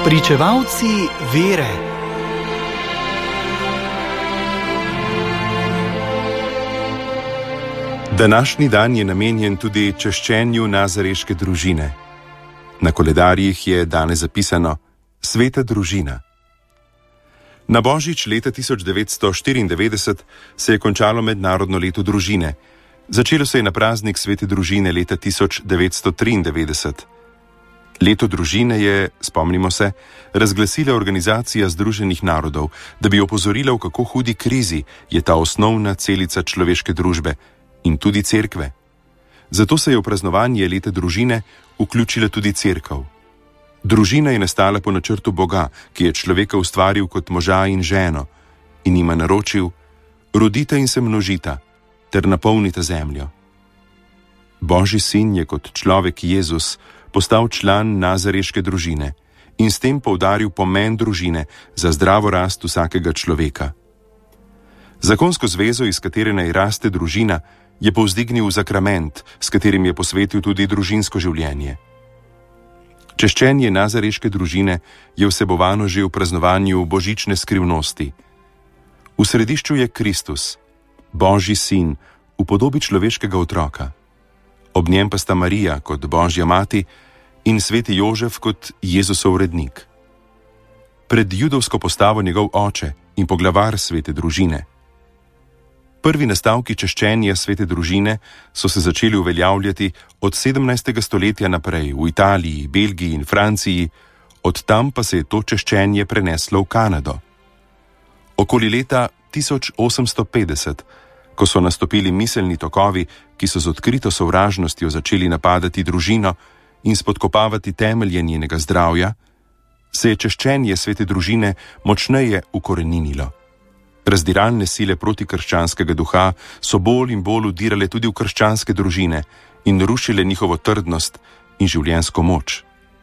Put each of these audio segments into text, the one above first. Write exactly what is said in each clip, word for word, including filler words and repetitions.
Pričevalci vere. Današnji dan je namenjen tudi češčenju nazareške družine. Na koledarjih je danes zapisano Sveta družina. Na Božič leta tisoč devetsto štiriindevetdeset se je končalo mednarodno leto družine. Začelo se je na praznik Svete družine leta tisoč devetsto triindevetdeset. Leto družine je, spomnimo se, razglasila Organizacija združenih narodov, da bi opozorila, v kako hudi krizi je ta osnovna celica človeške družbe in tudi cerkve. Zato se je v praznovanje leta družine vključila tudi cerkev. Družina je nastala po načrtu Boga, ki je človeka ustvaril kot moža in ženo in jima naročil: rodite in se množita ter napolnite zemljo. Božji sin je kot človek Jezus postal član nazareške družine in s tem poudaril pomen družine za zdravo rast vsakega človeka. Zakonsko zvezo, iz katere naj raste družina, je povzdignil zakrament, s katerim je posvetil tudi družinsko življenje. Češčenje nazareške družine je vsebovano že v praznovanju božične skrivnosti. V središču je Kristus, Božji sin, v podobi človeškega otroka. Ob njem pa sta Marija kot Božja mati in sveti Jožef kot Jezusov urednik. Pred judovsko postavo njegov oče in poglavar svete družine. Prvi nastavki češčenja svete družine so se začeli uveljavljati od sedemnajstega stoletja naprej v Italiji, Belgiji in Franciji, od tam pa se je to češčenje preneslo v Kanado. Okoli leta tisoč osemsto petdeset, ko so nastopili miselni tokovi, ki so z odkrito sovražnostjo začeli napadati družino in spodkopavati temelje njenega zdravja, se je češčenje svete družine močneje ukoreninilo. Razdiralne sile protikrščanskega duha so bolj in bolj udirale tudi v krščanske družine in rušile njihovo trdnost in življenjsko moč.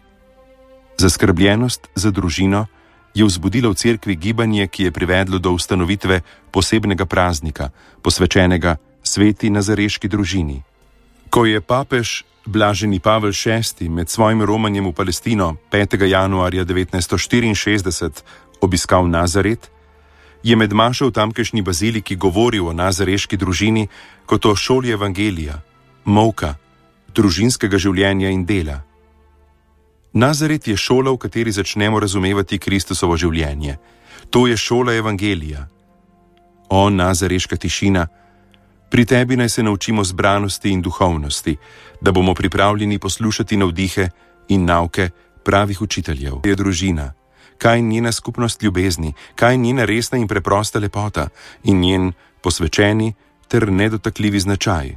Zaskrbljenost za družino je vzbudilo v cerkvi gibanje, ki je privedlo do ustanovitve posebnega praznika, posvečenega sveti nazareški družini. Ko je papež Blaženi Pavel šesti med svojim romanjem v Palestino petega januarja devetnajststo štiriinšestdeset obiskal Nazaret, je med mašo v tamkajšnji baziliki govoril o nazareški družini kot o šoli evangelija, molka, družinskega življenja in dela. Nazaret je šola, v kateri začnemo razumevati Kristusovo življenje. To je šola evangelija. O, nazareška tišina, pri tebi naj se naučimo zbranosti in duhovnosti, da bomo pripravljeni poslušati navdihe in nauke pravih učiteljev. Je družina. Kaj njena skupnost ljubezni, kaj njena resna in preprosta lepota in njen posvečeni ter nedotakljivi značaj.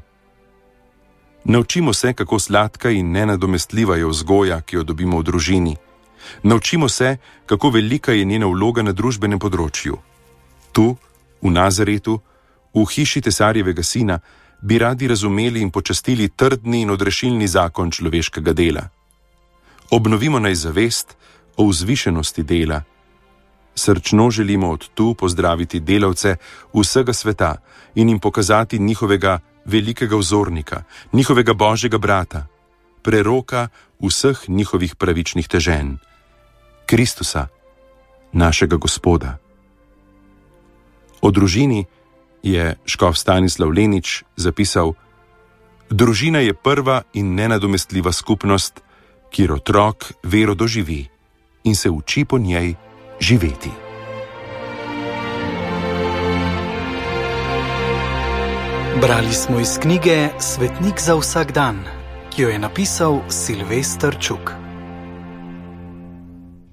Naučimo se, kako sladka in nenadomestljiva je vzgoja, ki jo dobimo v družini. Naučimo se, kako velika je njena vloga na družbenem področju. Tu, v Nazaretu, v hiši Tesarjevega sina, bi radi razumeli in počastili trdni in odrešilni zakon človeškega dela. Obnovimo naj zavest o vzvišenosti dela. Srčno želimo od tu pozdraviti delavce vsega sveta in jim pokazati njihovega velikega vzornika, njihovega Božjega brata, preroka vseh njihovih pravičnih teženj, Kristusa, našega Gospoda. O družini je škof Stanislav Lenič zapisal: družina je prva in nenadomestljiva skupnost, kjer otrok vero doživi in se uči po njej živeti. Brali smo iz knjige Svetnik za vsak dan, ki jo je napisal Silvester Čuk.